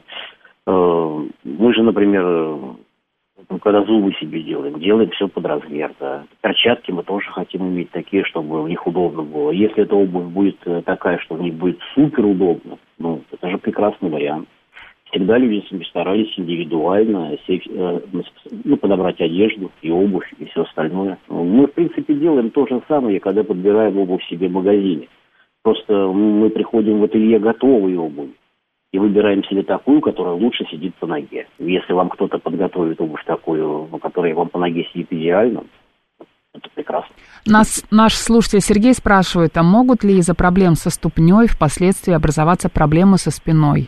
Мы же, например, когда зубы себе делаем, делаем все под размер, да. Перчатки мы тоже хотим иметь такие, чтобы в них удобно было. Если эта обувь будет такая, что в них будет супер удобно, ну, это же прекрасный вариант. Всегда люди старались индивидуально ну, подобрать одежду и обувь, и все остальное. Мы, в принципе, делаем то же самое, когда подбираем обувь себе в магазине. Просто мы приходим в ателье готовой обуви и выбираем себе такую, которая лучше сидит по ноге. Если вам кто-то подготовит обувь такую, которая вам по ноге сидит идеально, это прекрасно. Нас, наш слушатель Сергей спрашивает, а могут ли из-за проблем со ступней впоследствии образоваться проблемы со спиной?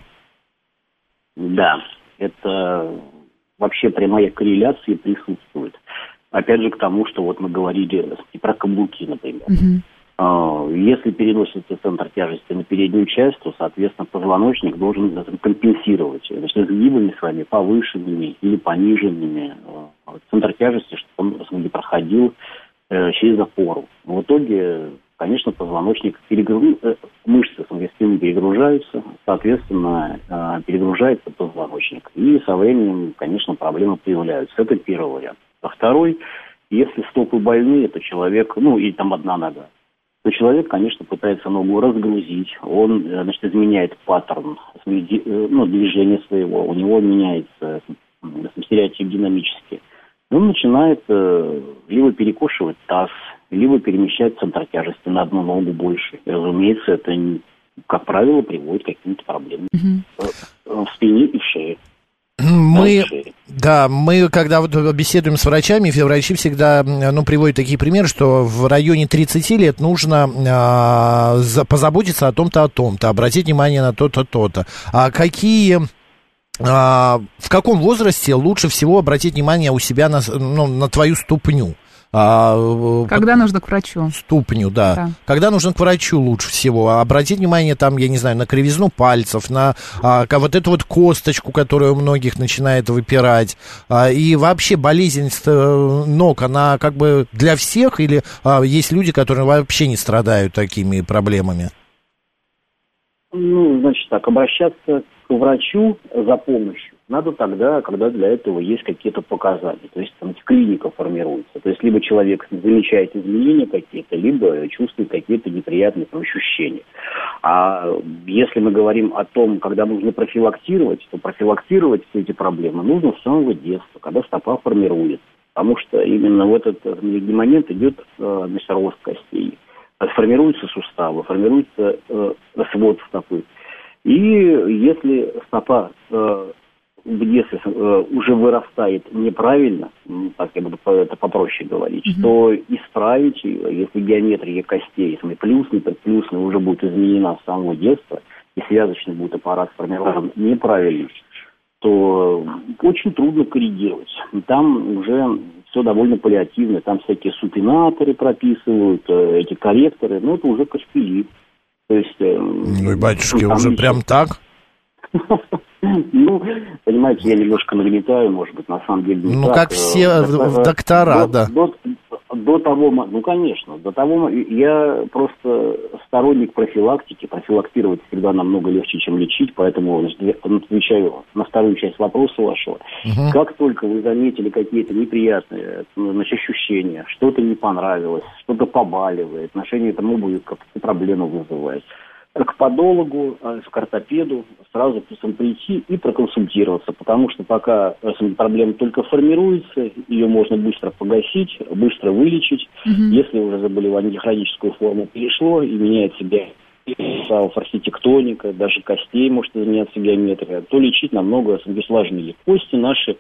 Да, это вообще прямая корреляция присутствует. Опять же к тому, что вот мы говорили и про каблуки, например. Uh-huh. Если переносится центр тяжести на переднюю часть, то, соответственно, позвоночник должен компенсировать. Значит, изгибами своими повышенными или пониженными центр тяжести, чтобы он не проходил через опору. В итоге, конечно, позвоночник перегруз... мышцы спины перегружаются, соответственно, перегружается позвоночник. И со временем, конечно, проблемы появляются. Это первый вариант. А второй, если стопы больные, то человек, ну, и там одна нога, то человек, конечно, пытается ногу разгрузить, он, значит, изменяет паттерн ну, движения своего, у него меняется стереотип динамически. Он начинает э, либо перекошивать таз, либо перемещать центр тяжести на одну ногу больше. И, разумеется, это, как правило, приводит к каким-то проблемам угу. в спине и в шее. Мы, да, мы, когда вот беседуем с врачами, врачи всегда, ну, приводят такие примеры, что в районе тридцати лет нужно а, за, позаботиться о том-то, о том-то, обратить внимание на то-то, то-то. А какие... А, в каком возрасте лучше всего обратить внимание у себя на, ну, на твою ступню? А, Когда под... нужно к врачу? Ступню, да. да. Когда нужно к врачу лучше всего? Обратить внимание, там, я не знаю, на кривизну пальцев, на а, вот эту вот косточку, которая у многих начинает выпирать. А, и вообще болезнь ног, она как бы для всех или а, есть люди, которые вообще не страдают такими проблемами? Ну, значит так, обращаться к врачу за помощью надо тогда, когда для этого есть какие-то показания. То есть там клиника формируется. То есть либо человек замечает изменения какие-то, либо чувствует какие-то неприятные там, ощущения. А если мы говорим о том, когда нужно профилактировать, то профилактировать все эти проблемы нужно с самого детства, когда стопа формируется. Потому что именно в этот момент идет значит, рост костей. Формируются суставы, формируется э, свод такой. И если стопа э, в детстве э, уже вырастает неправильно, так я буду это попроще говорить, mm-hmm. то исправить ее, если геометрия костей, если плюсный, то плюсный уже будет изменена с самого детства, и связочный будет аппарат сформирован неправильно, то очень трудно коррегировать. Там уже все довольно паллиативно, там всякие супинаторы прописывают, эти корректоры, но это уже костыли. То есть... Ну и батюшки, ну, уже прям так? Ну, понимаете, я немножко нагнетаю, может быть, на самом деле не так. Ну, как все доктора, да. До того, ну, конечно, до того, я просто сторонник профилактики, профилактировать всегда намного легче, чем лечить, поэтому отвечаю на вторую часть вопроса вашего. Угу. Как только вы заметили какие-то неприятные значит, ощущения, что-то не понравилось, что-то побаливает, отношение к тому будет как-то проблемы вызывать, к подологу, к ортопеду, сразу прийти и проконсультироваться, потому что пока проблема только формируется, ее можно быстро погасить, быстро вылечить. Угу. Если уже заболевание в хроническую форму перешло и меняет себя архитектоника, даже костей может изменяться геометрия, то лечить намного сложнее. Кости наши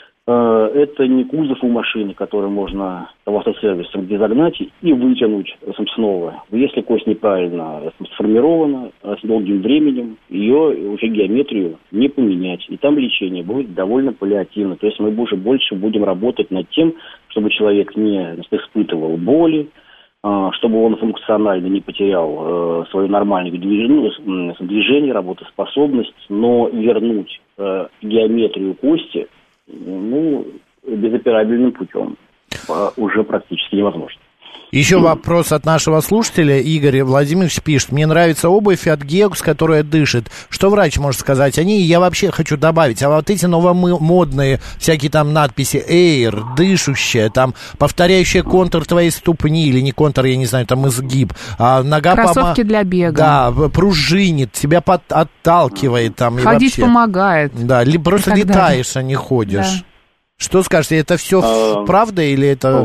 это не кузов у машины, который можно в автосервисом где загнать и вытянуть снова. Если кость неправильно сформирована, с долгим временем, ее уже геометрию не поменять. И там лечение будет довольно паллиативно. То есть мы уже больше будем работать над тем, чтобы человек не испытывал боли, чтобы он функционально не потерял свое нормальное движение, движение, работоспособность, но вернуть геометрию кости ну, безоперабельным путем уже практически невозможно. Еще вопрос от нашего слушателя. Игорь Владимирович пишет: мне нравится обувь от Геокс, которая дышит. Что врач может сказать о ней? Я вообще хочу добавить, а вот эти новомодные всякие там надписи Air, дышущая, там повторяющая контур твоей ступни, или не контур, я не знаю, там изгиб, а нога кроссовки пома... для бега. Да, пружинит, тебя под... отталкивает там. Ходить и вообще... помогает. Да, ли, просто летаешь, а не ходишь. Да. Что скажете, это все а... правда или это...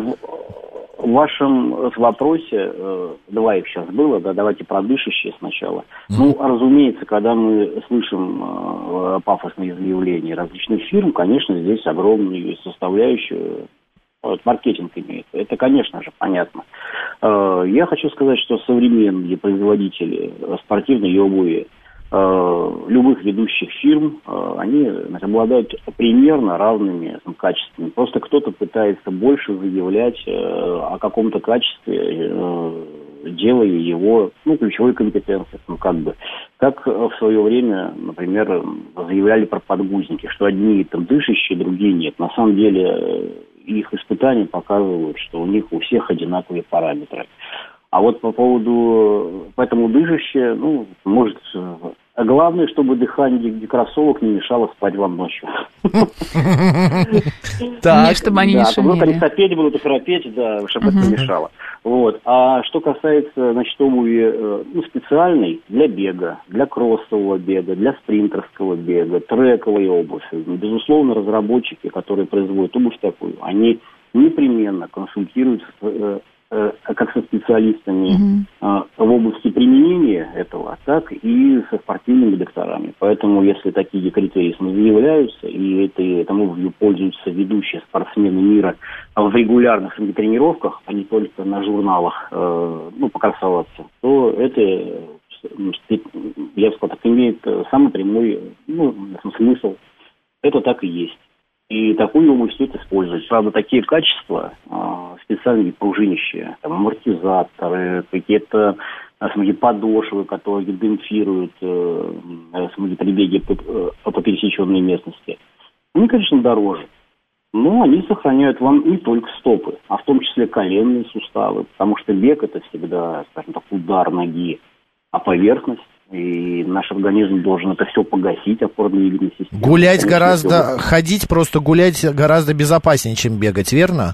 В вашем вопросе, два их сейчас было, да, давайте про дышащие сначала. Mm-hmm. Ну, разумеется, когда мы слышим э, пафосные заявления различных фирм, конечно, здесь огромную составляющую вот, маркетинг имеет. Это, конечно же, понятно. Э, я хочу сказать, что современные производители спортивной обуви, э, любых ведущих фирм, э, они обладают примерно равными там, качествами. Просто кто-то пытается больше заявлять э, о каком-то качестве, э, делая его ну, ключевой компетенцией. Ну, как бы. Как в свое время, например, заявляли про подгузники, что одни там дышащие, другие нет. На самом деле их испытания показывают, что у них у всех одинаковые параметры. А вот по поводу, поэтому дышащее, ну, может, главное, чтобы дыхание кроссовок не мешало спать вам ночью. Так, чтобы они не шумели. Когда сопеть будут и храпеть, да, чтобы это не мешало. Вот. А что касается, значит, обуви ну, специальной для бега, для кроссового бега, для спринтерского бега, трековой обувь, безусловно, разработчики, которые производят обувь такую, они непременно консультируются как со специалистами mm-hmm. в области применения этого, так и со спортивными докторами. Поэтому, если такие критерии заявляются, и это, этому пользуются ведущие спортсмены мира в регулярных тренировках, а не только на журналах, ну, покрасоваться, то это, я бы сказал, так, имеет самый прямой ну, смысл. Это так и есть. И такую обувь стоит использовать. Правда, такие качества, специальные пружинищие, там, амортизаторы, какие-то смотри, подошвы, которые демпфируют смотри, при беге по, по пересеченной местности, они, конечно, дороже. Но они сохраняют вам не только стопы, а в том числе коленные суставы. Потому что бег – это всегда, скажем так, удар ноги, а поверхность. И наш организм должен это все погасить, опорно-двигательная система. Гулять конечно, гораздо, все... ходить просто гулять гораздо безопаснее, чем бегать, верно?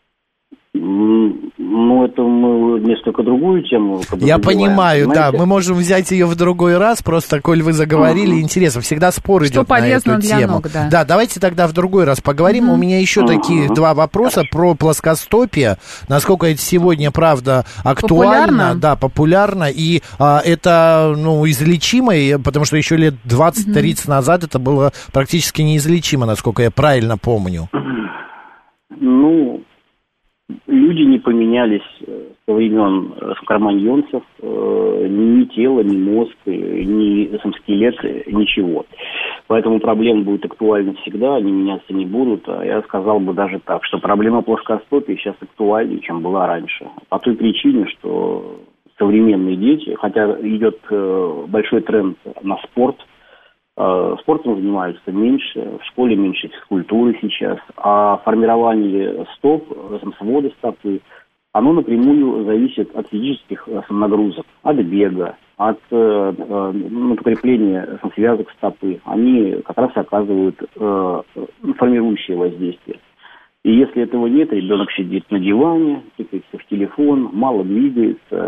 Ну, это мы несколько другую тему. Я понимаю, да, мы можем взять ее в другой раз, просто, коль вы заговорили, uh-huh. интересно, всегда спор Что идет на эту для тему. Ног, да. да, давайте тогда в другой раз поговорим. Uh-huh. У меня еще uh-huh. такие два вопроса про плоскостопие, насколько это сегодня, правда, актуально, популярно? Да, популярно, и а, это, ну, излечимо, потому что еще лет двадцать-тридцать uh-huh. назад это было практически неизлечимо, насколько я правильно помню. Ну... Люди не поменялись со времен кроманьонцев, ни тело, ни мозг, ни сам скелет, ничего. Поэтому проблемы будут актуальны всегда, они меняться не будут. А я сказал бы даже так, что проблема плоскостопия сейчас актуальнее, чем была раньше. По той причине, что современные дети, хотя идет большой тренд на спорт, спортом занимаются меньше, в школе меньше физкультуры сейчас, а формирование стоп, свода стопы, оно напрямую зависит от физических нагрузок, от бега, от ну, укрепления связок стопы. Они как раз оказывают э, формирующее воздействие. И если этого нет, ребенок сидит на диване, тыкается в телефон, мало двигается,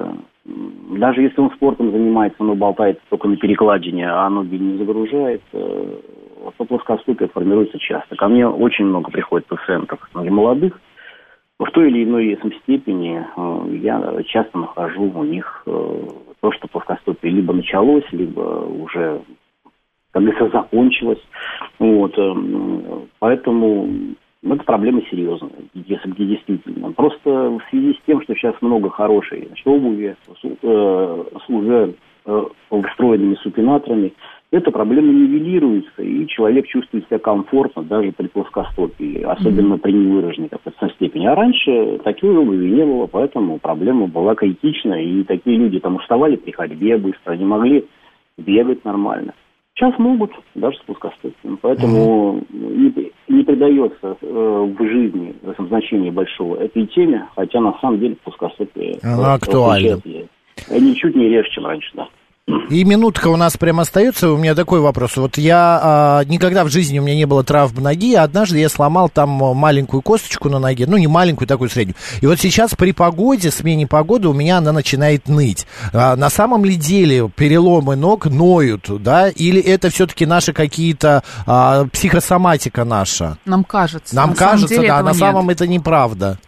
даже если он спортом занимается, но болтает только на перекладине, а ноги не загружает, то плоскостопие формируется часто. Ко мне очень много приходит пациентов, молодых. В той или иной степени я часто нахожу у них то, что плоскостопие либо началось, либо уже, как говорится, закончилось. Вот. Поэтому это проблема серьезная, если где действительно. Просто в связи с тем, что сейчас много хорошей, значит, обуви с уже встроенными супинаторами, эта проблема нивелируется, и человек чувствует себя комфортно даже при плоскостопии, особенно mm-hmm. при невыраженной какой-то степени. А раньше такой обуви не было, поэтому проблема была критичная, и такие люди там уставали при ходьбе быстро, не могли бегать нормально. Сейчас могут, даже с плоскостопием. Поэтому mm-hmm. не, не придается э, в жизни в этом значении большого этой теме, хотя на самом деле плоскостопие она актуальна. Ничуть не реже, чем раньше, да. И минутка у нас прям остается. У меня такой вопрос. Вот я а, никогда в жизни у меня не было травм ноги, а однажды я сломал там маленькую косточку на ноге, ну не маленькую, такую среднюю. И вот сейчас при погоде, смене погоды, у меня она начинает ныть. А, на самом ли деле переломы ног ноют, да? Или это все-таки наши какие-то а, психосоматика наша? Нам кажется. Нам кажется, да, на самом это неправда.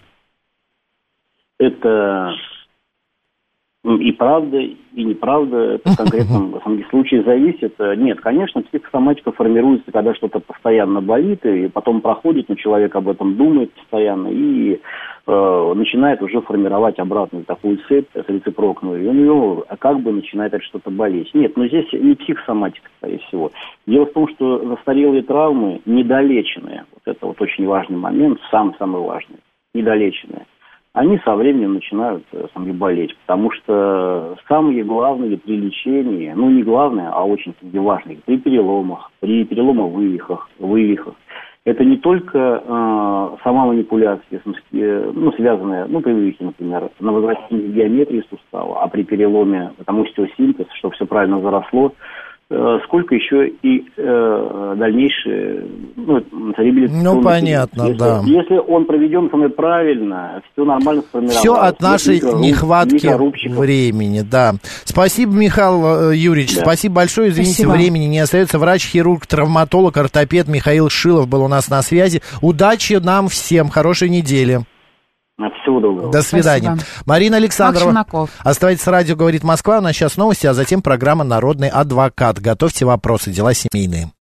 Это... И правда, и неправда, это в конкретном на самом деле, случае зависит. Нет, конечно, психосоматика формируется, когда что-то постоянно болит, и потом проходит, но человек об этом думает постоянно, и э, начинает уже формировать обратную такую цепь, рецепрокную, и у него как бы начинает это что-то болеть. Нет, но здесь не психосоматика, скорее всего. Дело в том, что застарелые травмы недолеченные, вот это вот очень важный момент, самый-самый важный, недолеченные. Они со временем начинают сами болеть, потому что самое главное при лечении, ну не главное, а очень важное, при переломах, при переломовых вывихах, это не только э, сама манипуляция, ну, связанная, ну, при вывихе, например, на возвращении геометрии сустава, а при переломе, потому что остеосинтез, чтобы все правильно заросло, сколько еще и э, дальнейшие ну, реабилитационные... Ну, понятно, если, да. Если он проведен самое правильно, все нормально сформировалось. Все от нашей микроруб, нехватки времени, да. Спасибо, Михаил Юрьевич, да. Спасибо большое. Извините, спасибо. Времени не остается. Врач-хирург, травматолог, ортопед Михаил Шилов был у нас на связи. Удачи нам всем, хорошей недели. Всего доброго. До свидания. Спасибо. Марина Александрова. Оставайтесь с радио «Говорит Москва». У нас сейчас новости, а затем программа «Народный адвокат». Готовьте вопросы, дела семейные.